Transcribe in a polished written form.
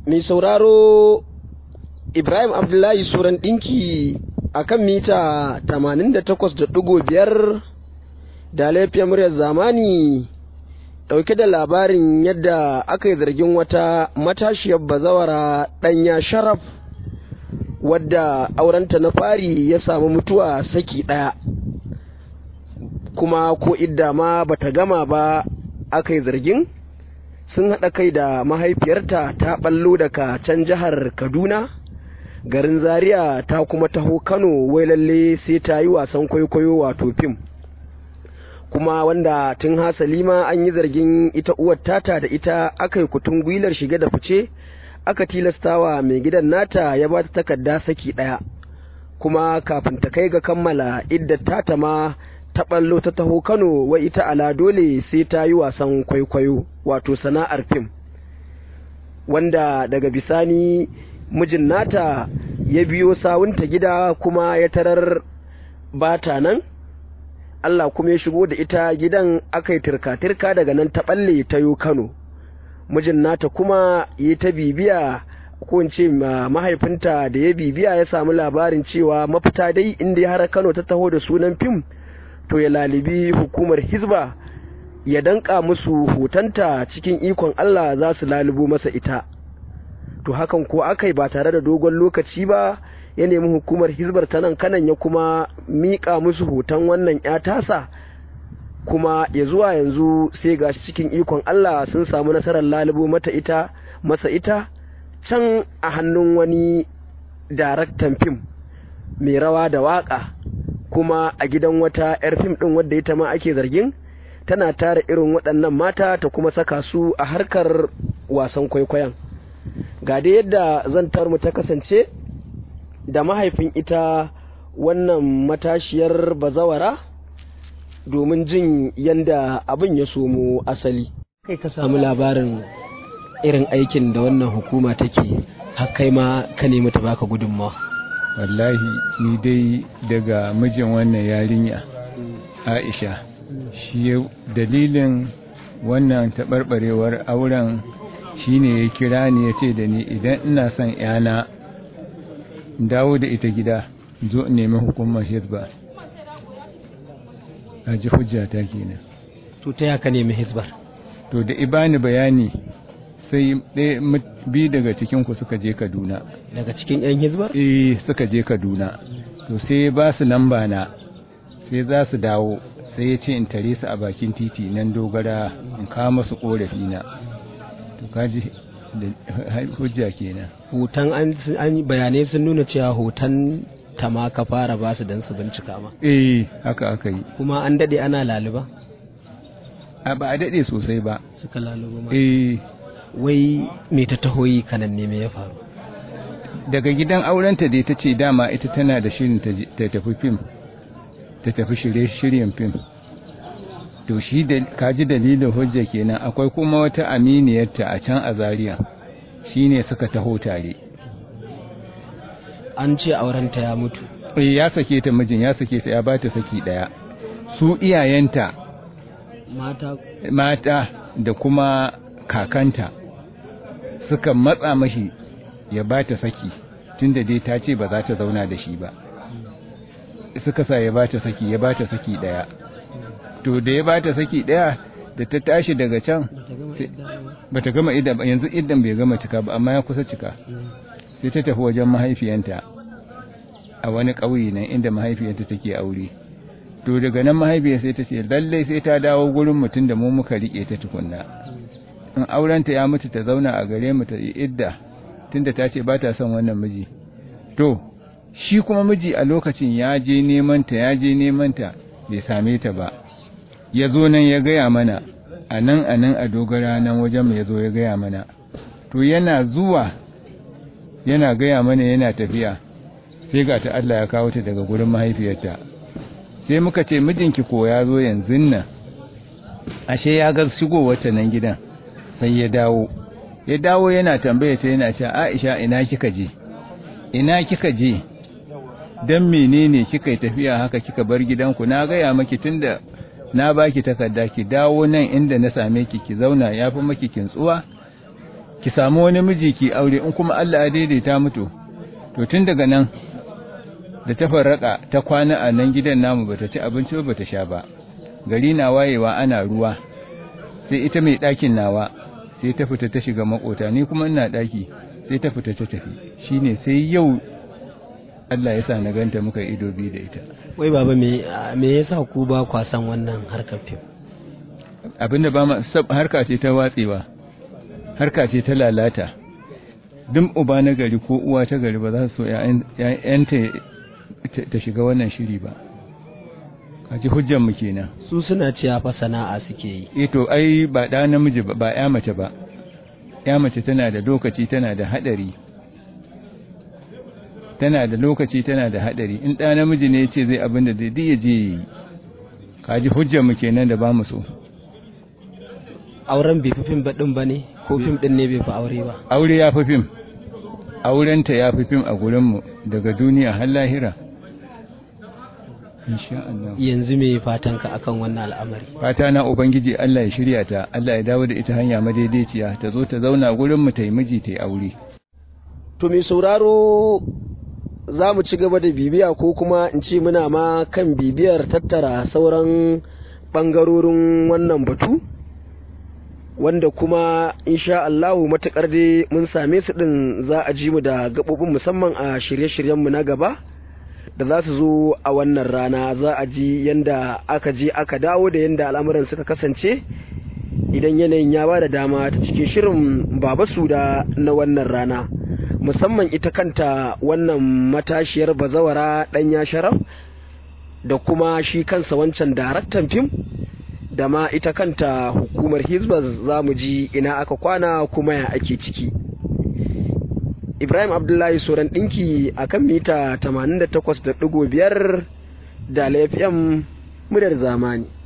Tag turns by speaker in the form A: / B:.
A: mai sauraro Ibrahim Abdullahi Suran ɗinki a kan mita 88.5 da laifiyar muryar zamani ɗauke da labarin yadda aka yi zargin wata matashiyar bazawara ɗanya sharaf wadda aurenta na fari ya samu mutuwa saki ɗaya, kuma ko idda ma bata gama ba aka yi zargin sun haɗa kai da mahaifiyarta ta ɓallo daga can jihar Kaduna garin Zaria ta kuma taho Kano wai lalle sai ta yi wasan kwaikwayo wato fim, kuma wanda tun hasali ma an yi zargin ita uwar tata da ita aka yi kutun gwilar shige da fice aka tilastawa mai gidan nata ya ba ta takarda saki ɗaya, kuma kafin ta kai ga kammala idda tata ma ta ɓallo ta taho Kano wai ita ala dole sai ta yi wasan kwaikwayo wato sana'ar fim, wanda daga bisani mijin nata ya biyo sawunta gida kuma ya tarar bata nan. Allah kuma ya shigo da ita gidan aka yi tirka-tirka daga nan ta ɓalle ta yo Kano. Mijin nata kuma ya ta bibiya ko in ce mahaifinta da ya bibiya ya samu labarin cewa mafita dai inda har Kano ta taho da sunan fim to ya lalibi hukumar Hizba ya danka musu hotonta, cikin ikon Allah za su lalubo masa ita. To hakan ko akai ba tare da dogon lokaci ba ya nemi hukumar Hizbar ta nan Kanan ya kuma miƙa musu hoton wannan ƴa tasa, kuma ya zuwa yanzu sai gashi cikin ikon Allah sun samu nasarar lalubo masa ita can a hannun wani daraktan fim mai rawa da waka, kuma a gidan wata 'yar fim ɗin wadda ita ma ake zargin tana tara irin waɗannan mata ta kuma saka su a harkar wasan kwaikwayon. Ga dai yadda zantar mu ta kasance da mahaifin ita wannan matashiyar bazawara domin jin yanda abin ya somo asali. Kai ka samu labarin irin aikin da wannan hukuma take har kai ma ka nemi ta baka gudunmawa?
B: Wallahi ni dai daga mijin wannan yarinya Aisha, shi dalilin wannan taɓarɓarewar auren shine ya kira ni ya ce da ni idan ina son yana dawo da ita gida zo in nemi hukumar Hizba. A ji hujja ta kenan.
A: To ta yaka nemi Hizbar?
B: To da ibani bayani sai bi daga cikinku suka je Kaduna.
A: Daga cikin 'yan Hizbar?
B: Suka je Kaduna. To sai ba su lamba na, sai za su dawo, sai ya ce in tare su a bakin titi nan Dogara in kawo masu korafi na. To kaji da hujja kenan.
A: Hoton an bayanai sun nuna cewa hoton ta ma ka fara ba su don su bincika ma.
B: Haka aka yi.
A: Kuma an dade ana laluba?
B: Ba a dade sosai ba.
A: Suka laluba ma? Wai me ta tahoyi Kanan ne me ya faru?
B: Daga gidan aurenta dai ta ce dama ita tana da shirin ta tafi fim, ta tafi shirye-shiryen fim. To shi da kaji dalilin hujja kenan. Akwai kuma wata aminiyarta a can a Zaria, shine suka taho tare.
A: An ce aurenta ya mutu?
B: Ya sake ta, mijin ya sake ta, ya ba ta saki daya. Su iyayenta mata da kuma kakanta suka matsa mashi ya ba ta saki, tunda dai ta ce ba za ta zauna da shi ba. Suka sa ya ba ta saki daya. To da ya ba ta saki daya, da ta tashi daga can ba ta gama idan ba, yanzu idan bai gama cika ba amma ya kusa cika. Sai ta tafi wajen mahaifiyanta a wani ƙauye nan inda mahaifiyarta take aure. To daga nan mahaifiyar sai ta ce lallai sai ta dawo gurin mutum da mu muka rike ta tukunna, in aurenta ya mutu ta zauna a gare mu ta yi idda, tunda ta ce ba ta son wannan miji. To shi kuma miji a lokacin ya je neman ta bai same ta ba, ya zo nan ya gaya mana a nan a Dogara nan wajen mu ya zo ya gaya mana. To yana zuwa yana gaya mana yana tafiya, sai ga ta Allah ya kawo ta daga gurin mahaifiyarta. Sai muka ce mijinki ko ya zo yanzu nan, ashe ya ga shigowar ta nan gidan. Sai ya dawo yana tambaya ta yana cewa Aisha ina kika je dan menene kika yi tafiya haka kika bar gidanku? Na gaya maki tunda na baki takarda ki dawo nan inda na same ki zauna, yafi maki kintsuwa. ki samu wani miji ki aure, in kuma Allah ya daidaita mutu to tun daga nan da ta farraka ta kwana a nan gidan namu bata ci abinci ba bata sha ba. Gari na wayewa ana ruwa, sai ita mai ɗakin nawa sai ta fita ta shiga makota, ni kuma ina ɗaki sai ta fita ta tafi. Shine sai yau Allah ya sa na ganta muka ido bi da ita.
A: Wai baba me yasa ku ba kwa san wannan harkar fim?
B: Abinda ba ma harka ce ta watsewa, harka ce ta lalata. Duk uba na gari ko uwa ta gari ba za su so ‘ya'yanta ta shiga wannan shiri ba. Kaji hujjan mu kenan.
A: Su suna cewa fa sana'a suke yi.
B: To ai ba ɗa namiji ba ‘ya mace ba. ‘Ya mace tana da lokaci, tana da haɗari. Tana da lokaci, tana da haɗari. In ɗa namiji ne ya ce zai abin da zai ya je yi. Kaji hujjan mu kenan da ba mu so.
A: Auren bai fi fim ba ɗin ba ne, ko fim ɗin ne bai fi aure ba?
B: Aure ya fi fim. Aurenta ya fi fim a gurinmu daga duniya har lahira. Insha Allah.
A: Yanzu me fatanka akan wannan al'amari?
B: Fata na Ubangiji Allah ya shirya ta, Allah ya dawo da ita hanya madaidaiciya, ta zo ta zauna gurinmu ta yi miji ta yi aure. To mai sauraro za mu ci gaba da bibiya, ko kuma in ce muna ma kan bibiyar tattara sauran ɓangarorin wannan batu, wanda kuma insha Allahu matuƙar dai mun same su ɗin za a ji mu da gaɓoɓin, musamman a shirye-shiryenmu na gaba da za su zo a wannan rana. Za a ji yanda aka je aka dawo da yanda al'amuran suka kasance, idan yanayin ya ba da dama, ta cikin shirin Baba Suda na wannan rana, musamman ita kanta wannan matashiyar bazawara Ɗanya Sharaf, da kuma shi kansa wancan daraktan fim, da ma ita kanta hukumar Hizbas. za mu ji ina aka kwana kuma ya ake ciki. Ibrahim Abdullahi Soran ɗinki a kan mita 88.5 da FM muryar zamani.